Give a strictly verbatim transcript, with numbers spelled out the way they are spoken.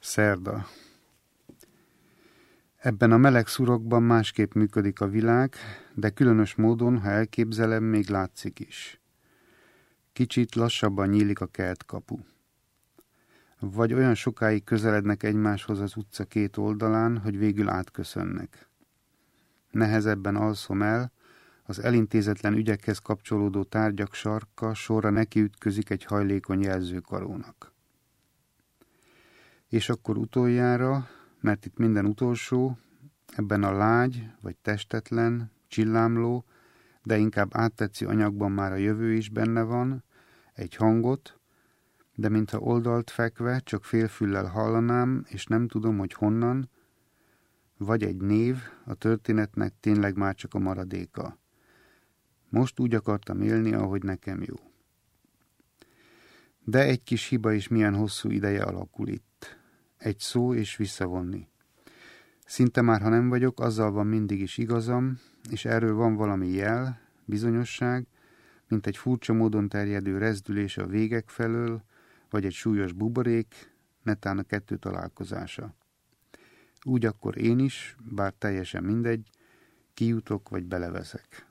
Szerda. Ebben a meleg szurokban másképp működik a világ, de különös módon, ha elképzelem, még látszik is. Kicsit lassabban nyílik a kertkapu. Vagy olyan sokáig közelednek egymáshoz az utca két oldalán, hogy végül átköszönnek. Nehezebben alszom el, az elintézetlen ügyekhez kapcsolódó tárgyak sarka sorra nekiütközik egy hajlékony jelzőkarónak. És akkor utoljára, mert itt minden utolsó, ebben a lágy vagy testetlen, csillámló, de inkább áttetsző anyagban már a jövő is benne van, egy hangot, de mintha oldalt fekve csak félfüllel hallanám, és nem tudom, hogy honnan, vagy egy név, a történetnek tényleg már csak a maradéka. Most úgy akartam élni, ahogy nekem jó. De egy kis hiba is milyen hosszú ideje alakul itt. Egy szó és visszavonni. Szinte már, ha nem vagyok, azzal van mindig is igazam, és erről van valami jel, bizonyosság, mint egy furcsa módon terjedő rezdülés a végek felől, vagy egy súlyos buborék, netán a kettő találkozása. Úgy akkor én is, bár teljesen mindegy, kijutok vagy beleveszek.